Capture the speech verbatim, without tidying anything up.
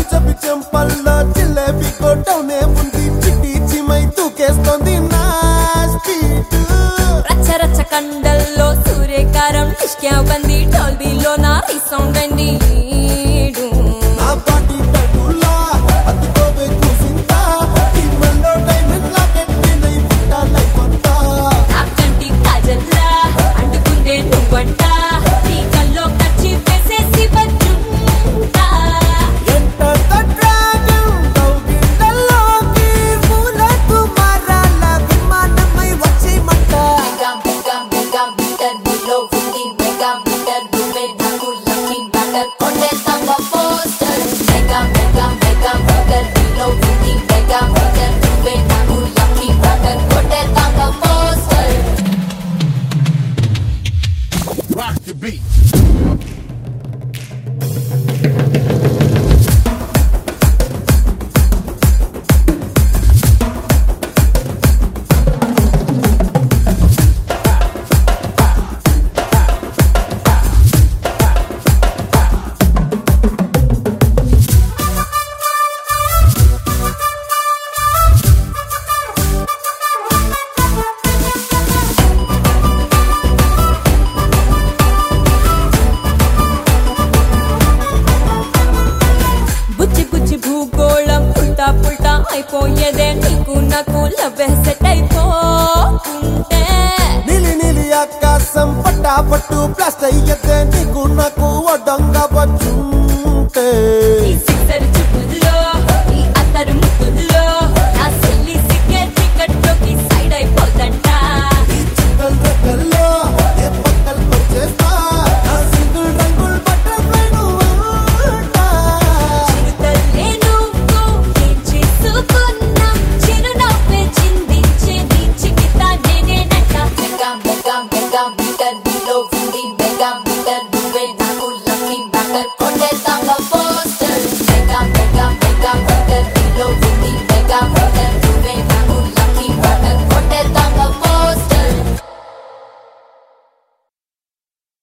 పిచ్చ పిచ్చంపల్లో జిలేబీ కొట్టవునే ఉంది చిట్టి చిమై తూకేస్తోంది నా స్పీడ్ రచ్చ రచ్చ కండల్లో సూర్యకారం ఇష్క్యా బంది డాల్బీలో నా రీసౌండ్ అండి నా పాటి టగులా అతుకోవే చూసింతా టీమల్లో డైమండ్ లాకెట్ వినై పుట్టాలై కొంత నా కంటి కాజల్లా అంటుకుందే నువ్వంట నీ కల్లో కచ్చి వేసేసి వచ్చుంటా ఎంటర్ ద డ్రాగన్ కౌగిళ్ళలోకి పూల కుమారాల విమానమై వచ్చేమంట మెగా మెగా మెగా మీటర్ నీలో ఉంది మెగా మీటర్ నువ్వే నాకు లక్కీ బ్యాటర్ కొట్టేస్తావా poster mega mega mega meter నీలో ఉంది మెగా మీటర్ నువ్వే నాకు లక్కీ బ్యాటర్ కొట్టేస్తావా పోస్టర్ Rock the beat. బుచ్చి బుచ్చి భూగోళం ఉల్టా పుల్టా అయిపోయేదే నీకు నాకు లవ్ సెట్ అయిపోతుంటే నీలి నీలి ఆకాశం పట్టా పట్టు ప్లాస్ట్ అయ్యతే నీకు నాకు వడ్డంగా వచ్చుంటే